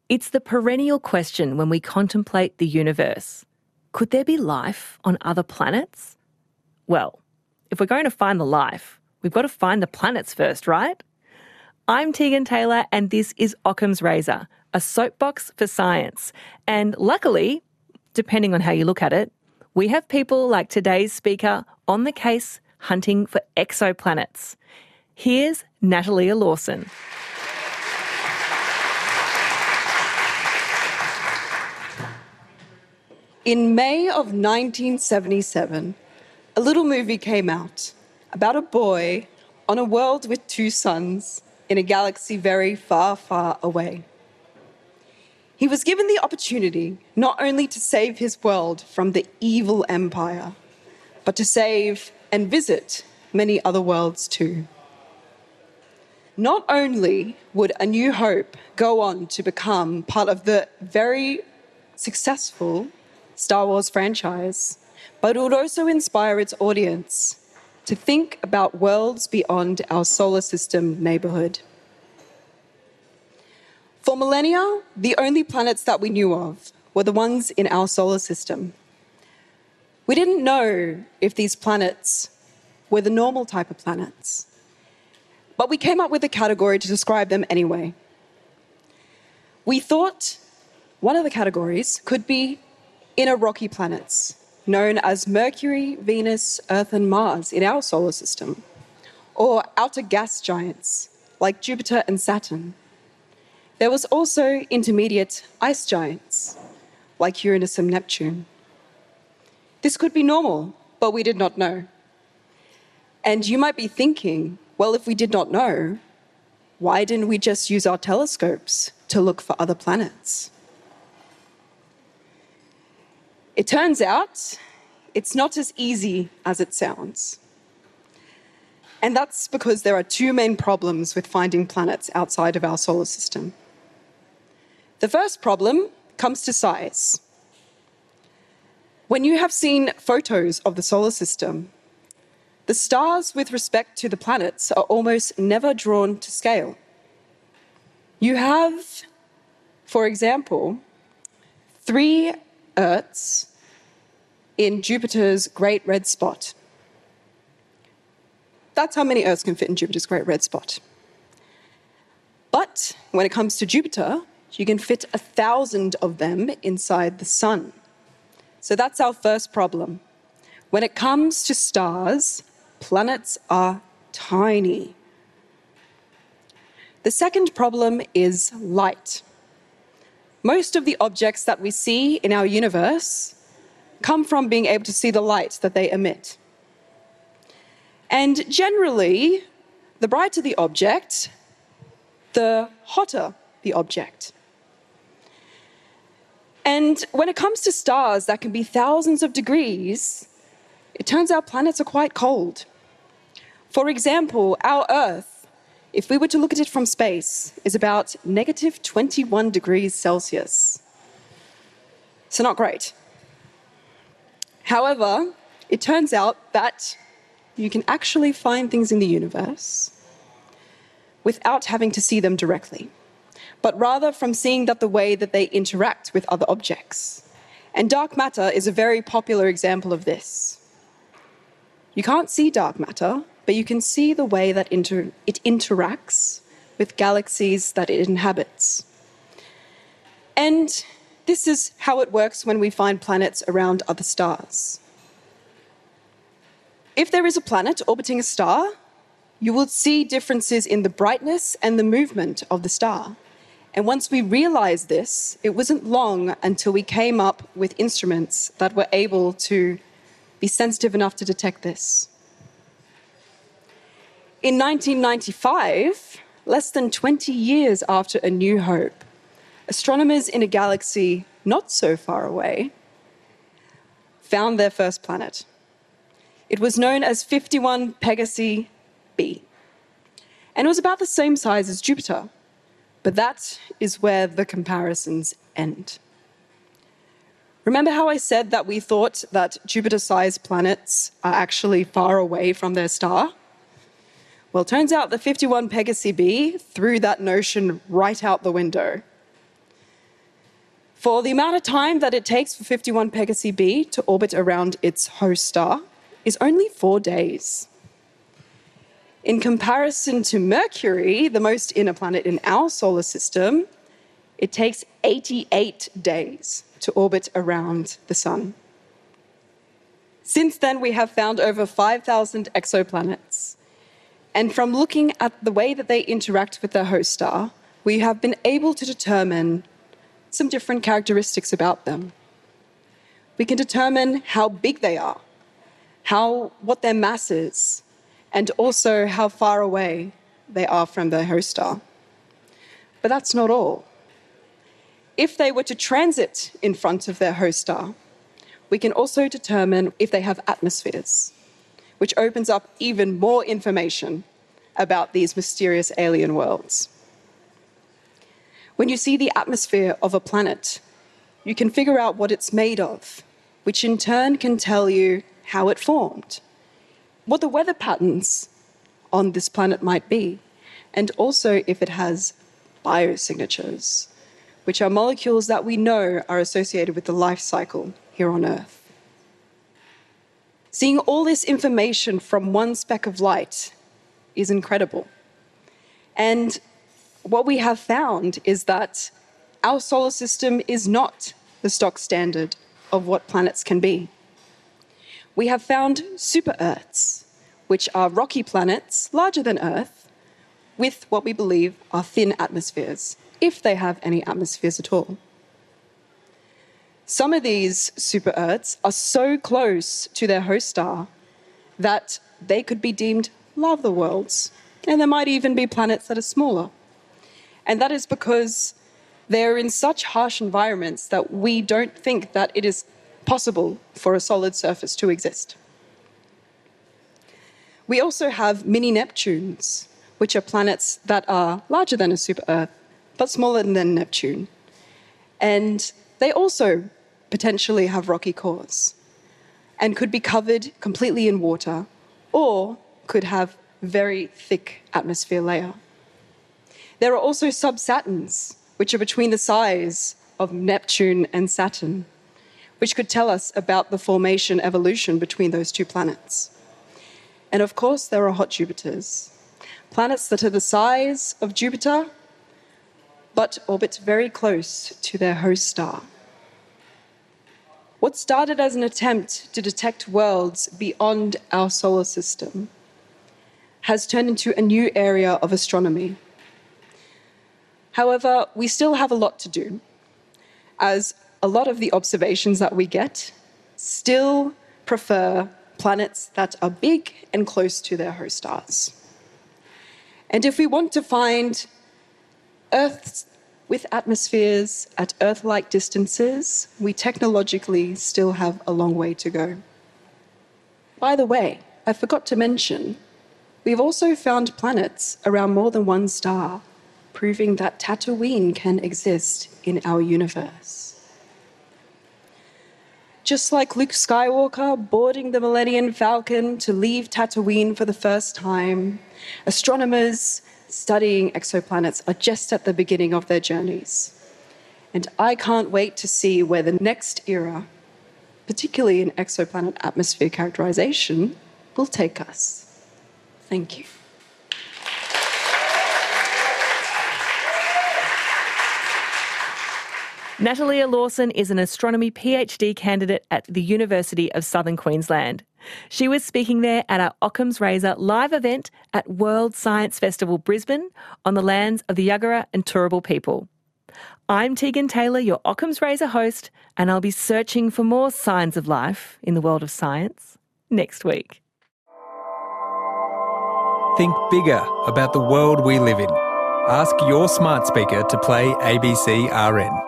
It's the perennial question when we contemplate the universe. Could there be life on other planets? Well, if we're going to find the life, we've got to find the planets first, right? I'm Tegan Taylor and this is Occam's Razor, a soapbox for science. And luckily, depending on how you look at it, we have people like today's speaker on the case hunting for exoplanets. Here's Natalia Lawson. In May of 1977, a little movie came out about a boy on a world with two suns in a galaxy very far, far away. He was given the opportunity not only to save his world from the evil empire, but to save and visit many other worlds too. Not only would A New Hope go on to become part of the very successful Star Wars franchise, but it would also inspire its audience to think about worlds beyond our solar system neighborhood. For millennia, the only planets that we knew of were the ones in our solar system. We didn't know if these planets were the normal type of planets, but we came up with a category to describe them anyway. We thought one of the categories could be inner rocky planets, known as Mercury, Venus, Earth, and Mars in our solar system, or outer gas giants like Jupiter and Saturn. There was also intermediate ice giants like Uranus and Neptune. This could be normal, but we did not know. And you might be thinking, well, if we did not know, why didn't we just use our telescopes to look for other planets? It turns out it's not as easy as it sounds. And that's because there are two main problems with finding planets outside of our solar system. The first problem comes to size. When you have seen photos of the solar system, the stars with respect to the planets are almost never drawn to scale. You have, for example, 3 Earths in Jupiter's Great Red Spot. That's how many Earths can fit in Jupiter's Great Red Spot. But when it comes to Jupiter, you can fit 1,000 of them inside the sun. So that's our first problem. When it comes to stars, planets are tiny. The second problem is light. Most of the objects that we see in our universe come from being able to see the light that they emit. And generally, the brighter the object, the hotter the object. And when it comes to stars that can be thousands of degrees, it turns out planets are quite cold. For example, our Earth, if we were to look at it from space, is about negative 21 degrees Celsius. So not great. However, it turns out that you can actually find things in the universe without having to see them directly, but rather from seeing that the way that they interact with other objects. And dark matter is a very popular example of this. You can't see dark matter, but you can see the way that it interacts with galaxies that it inhabits. And this is how it works when we find planets around other stars. If there is a planet orbiting a star, you will see differences in the brightness and the movement of the star. And once we realized this, it wasn't long until we came up with instruments that were able to be sensitive enough to detect this. In 1995, less than 20 years after A New Hope, astronomers in a galaxy not so far away found their first planet. It was known as 51 Pegasi b, and it was about the same size as Jupiter, but that is where the comparisons end. Remember how I said that we thought that Jupiter-sized planets are actually far away from their star? Well, it turns out the 51 Pegasi b threw that notion right out the window. For the amount of time that it takes for 51 Pegasi b to orbit around its host star is only 4 days. In comparison to Mercury, the most inner planet in our solar system, it takes 88 days to orbit around the Sun. Since then, we have found over 5,000 exoplanets. And from looking at the way that they interact with their host star, we have been able to determine some different characteristics about them. We can determine how big they are, what their mass is, and also how far away they are from their host star. But that's not all. If they were to transit in front of their host star, we can also determine if they have atmospheres, which opens up even more information about these mysterious alien worlds. When you see the atmosphere of a planet, you can figure out what it's made of, which in turn can tell you how it formed, what the weather patterns on this planet might be, and also if it has biosignatures, which are molecules that we know are associated with the life cycle here on Earth. Seeing all this information from one speck of light is incredible. And what we have found is that our solar system is not the stock standard of what planets can be. We have found super-Earths, which are rocky planets larger than Earth, with what we believe are thin atmospheres, if they have any atmospheres at all. Some of these super-Earths are so close to their host star that they could be deemed lava worlds, and there might even be planets that are smaller. And that is because they're in such harsh environments that we don't think that it is possible for a solid surface to exist. We also have mini-Neptunes, which are planets that are larger than a super-Earth, but smaller than Neptune. And they also potentially have rocky cores and could be covered completely in water or could have very thick atmosphere layer. There are also sub-Saturns, which are between the size of Neptune and Saturn, which could tell us about the formation evolution between those two planets. And of course, there are hot Jupiters, planets that are the size of Jupiter, but orbit very close to their host star. What started as an attempt to detect worlds beyond our solar system has turned into a new area of astronomy. However, we still have a lot to do, as a lot of the observations that we get still prefer planets that are big and close to their host stars. And if we want to find Earths with atmospheres at Earth-like distances, we technologically still have a long way to go. By the way, I forgot to mention, we've also found planets around more than one star, proving that Tatooine can exist in our universe. Just like Luke Skywalker boarding the Millennium Falcon to leave Tatooine for the first time, astronomers studying exoplanets are just at the beginning of their journeys. And I can't wait to see where the next era, particularly in exoplanet atmosphere characterization, will take us. Thank you. Natalia Lawson is an astronomy PhD candidate at the University of Southern Queensland. She was speaking there at our Occam's Razor live event at World Science Festival Brisbane on the lands of the Yagara and Turrbal people. I'm Tegan Taylor, your Occam's Razor host, and I'll be searching for more signs of life in the world of science next week. Think bigger about the world we live in. Ask your smart speaker to play ABC RN.